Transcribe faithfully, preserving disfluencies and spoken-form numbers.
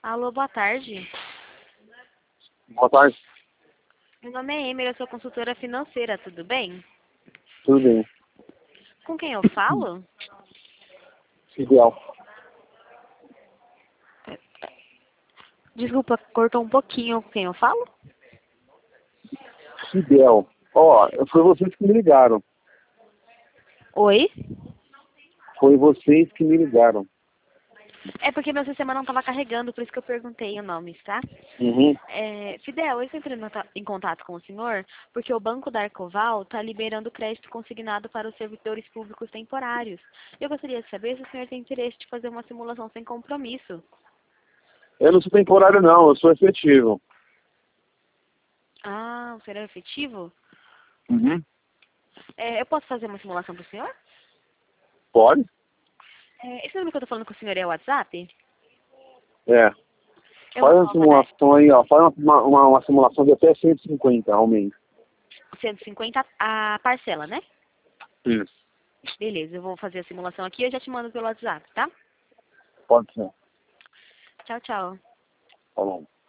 Alô, boa tarde. Boa tarde. Meu nome é Emily, eu sou consultora financeira, tudo bem? Tudo bem. Com quem eu falo? Fidel. Desculpa, cortou um pouquinho com quem eu falo? Fidel. Ó, foi vocês que me ligaram. Oi? Foi vocês que me ligaram. É porque meu sistema não estava carregando, por isso que eu perguntei o nome, tá? Uhum. É, Fidel, eu estou entrando em ta- em contato com o senhor porque o Banco da Arcoval está liberando crédito consignado para os servidores públicos temporários. Eu gostaria de saber se o senhor tem interesse de fazer uma simulação sem compromisso. Eu não sou temporário, não. Eu sou efetivo. Ah, o senhor é efetivo? Uhum. É, eu posso fazer uma simulação para o senhor? Pode? É, esse número que eu estou falando com o senhor é o WhatsApp? É. Eu Faz vou uma mandar simulação aí, ó. Faz uma, uma, uma simulação de até cento e cinquenta ao mês. cento e cinquenta a parcela, né? Isso. Beleza, eu vou fazer a simulação aqui e eu já te mando pelo WhatsApp, tá? Pode ser. Tchau, tchau. Tá bom.